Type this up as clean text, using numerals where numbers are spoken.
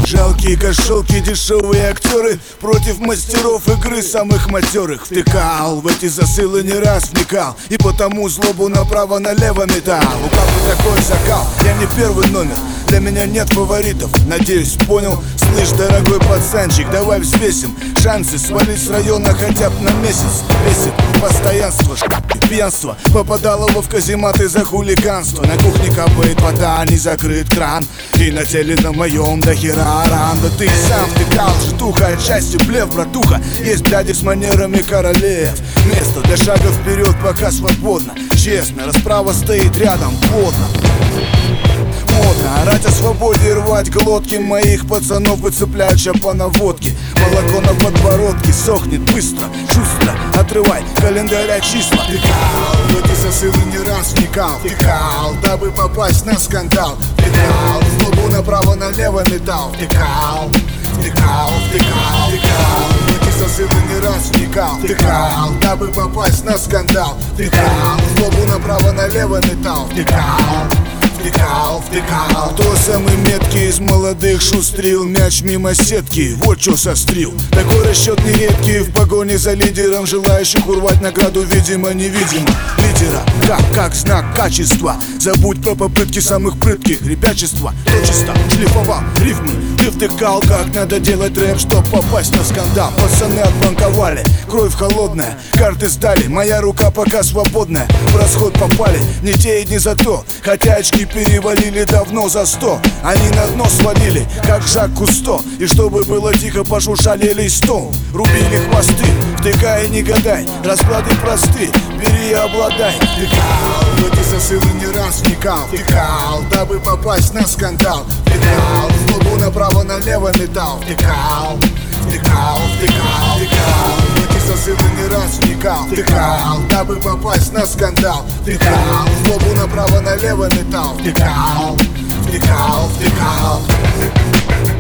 Жалкие кошелки, дешевые актеры против мастеров игры самых матерых. Втыкал в эти засылы, не раз вникал, и потому злобу направо-налево метал. У папы такой закал, я не первый номер, для меня нет фаворитов. Надеюсь, понял? Слышь, дорогой пацанчик, давай взвесим шансы свалить с района хотя бы на месяц. Бесит постоянство, пьянство, попадалово в казематы за хулиганство. На кухне капает вода, не закрыт кран, и на теле на моем до хера ран. Да ты сам втыкал, житуха, отчасти блеф, братуха. Есть дяди с манерами королев. Место для шага вперед пока свободно. Честно, расправа стоит рядом, плотно. Модно орать о свободе и рвать глотки моих пацанов, выцепляча по наводке. Молоко на подбородке сохнет быстро, шустро, отрывай календаря числа. Втыкал в эти засылы, не раз вникал. Втыкал, дабы попасть на скандал. Втыкал, злобу направо-налево метал. Втыкал, втыкал, втыкал, втыкал. В эти засылы не раз вникал. Втыкал, дабы попасть на скандал. Втыкал, злобу направо-налево метал. Втыкал, втыкал, втыкал. Кто самый меткий из молодых шустрил мяч мимо сетки, вот чё сострил. Такой расчет нередкий в погоне за лидером, желающих урвать награду видимо-невидимо. Лидера как знак качества. Забудь про попытки самых прытких, ребячества. Точисто шлифовал рифмы, ты втыкал, как надо делать рэп, чтоб попасть на скандал. Пацаны отбанковали, кровь холодная, карты сдали, моя рука пока свободная. В расход попали не те и не за то, хотя очки перевалили давно за 100. Они на дно свалили, как Жак Кусто, и чтобы было тихо, пошуршали листом. Рубили хвосты, втыкай, не гадай, расклады просты, бери и обладай. Втыкал в эти засылы, не раз вникал. Втыкал, дабы попасть на скандал. Втыкал, злобу направо-налево метал. Втыкал, втыкал, втыкал, втыкал. В эти засылы не раз вникал. Втыкал, дабы попасть на скандал. Втыкал, злобу направо-налево метал. Втыкал, втыкал, втыкал.